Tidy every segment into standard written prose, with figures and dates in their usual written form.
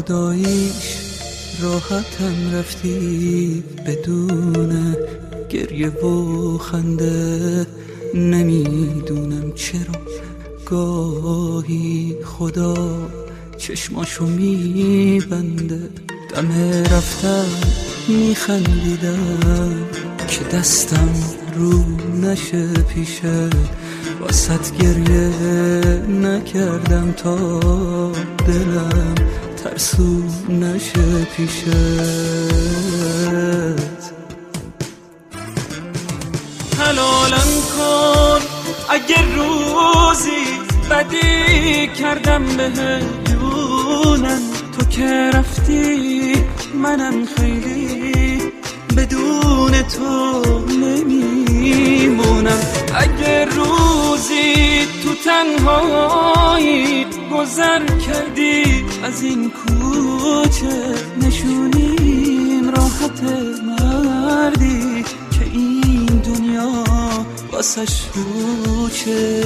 خداییش راحتم رفتی بدون گریه و خنده. نمیدونم چرا گاهی خدا چشماشو میبنده. دم رفتن میخندیدم که دستم رو نشه پیشه، واسط گریه نکردم تا دلم ترسو نشه پیشت. حلالم کن اگه روزی بدی کردم بهدونم، تو که رفتی منم خیلی بدون تو نمیمونم. اگه روزی تو تنهایی گذر کردی از این کوچه، نشونیم راحت مردی که این دنیا واسش پوچه.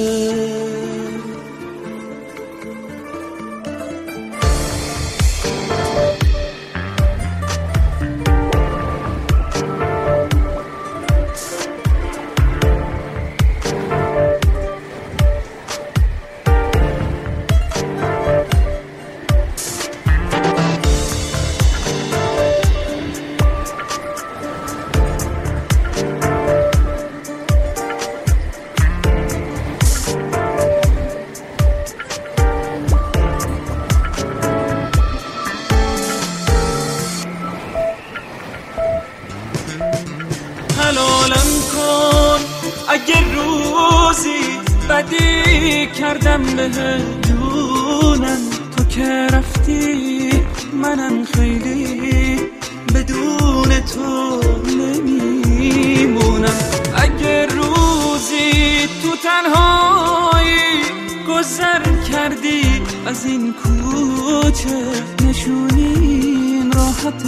حلالم کن اگه روزی بدی کردم بهدونم، تو که رفتی منم خیلی بدون تو نمیمونم. اگه روزی تو تنهایی گذر کردی از این کوچه، نشونیم راحت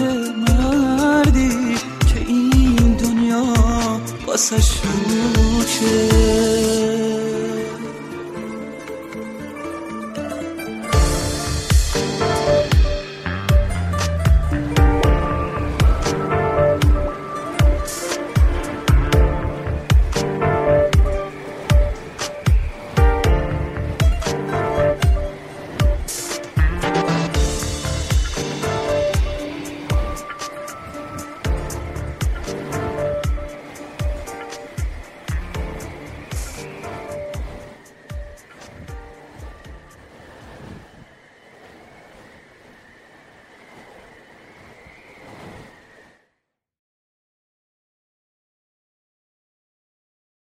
مردی که این دنیا واسش پوچه.